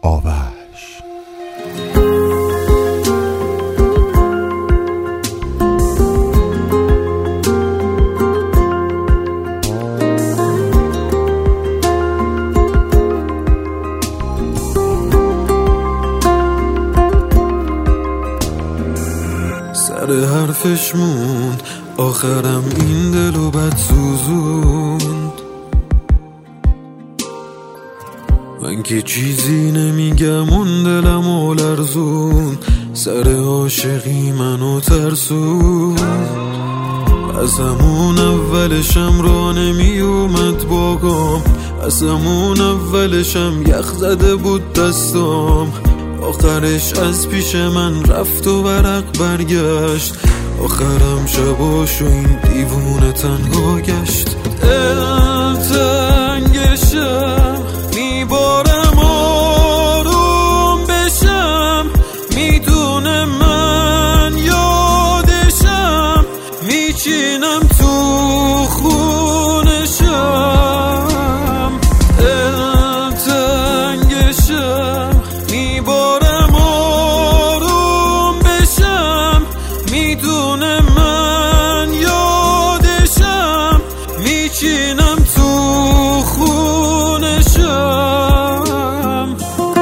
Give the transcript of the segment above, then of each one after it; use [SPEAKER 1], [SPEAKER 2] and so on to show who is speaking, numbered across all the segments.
[SPEAKER 1] آوش.
[SPEAKER 2] سر حرفش موند آخرم این دلو بد سوزوند. من که چیزی نمیگم اون دلمو لرزوند. سر عاشقی منو ترسوند. از همون اولشم را نمی اومد باگام. از همون اولشم یخ زده بود دستام. آخرش از پیش من رفت و ورق برگشت. آخرم شباشو این دیوونه تنها گشت. دل تنگشم میبارم آروم بشم. میدونه من یادشم. میچینم تو خونشم. دل تنگشم میبارم آروم بشم. میدونه من یادشم. میچینم تو خونشم.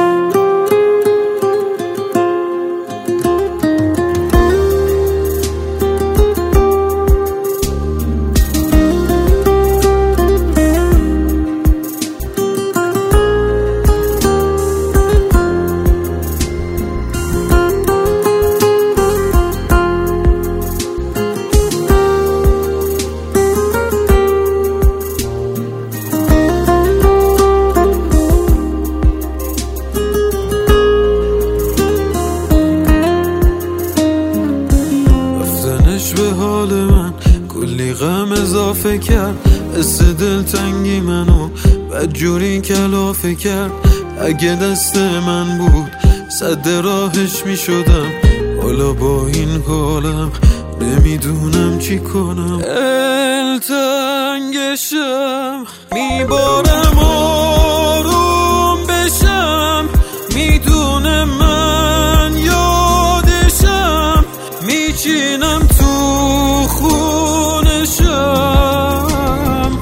[SPEAKER 2] به حال من کلی غم اضافه کرد. حس دلتنگی منو بدجوری کلافه کرد. اگه دست من بود سد راهش می شدم. حالا با این حالم نمیدونم چی کنم. دلتنگشم میبارم آروم بشم. میدونه من یادشم. میچینم تو خونشم.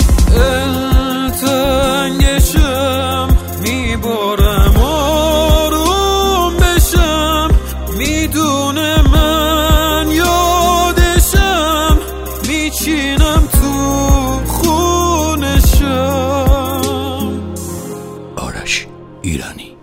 [SPEAKER 2] دلتنگشم میبارم آروم بشم. میدونه من یادشم. میچینم تو خونشم.
[SPEAKER 1] آرش ایرانی.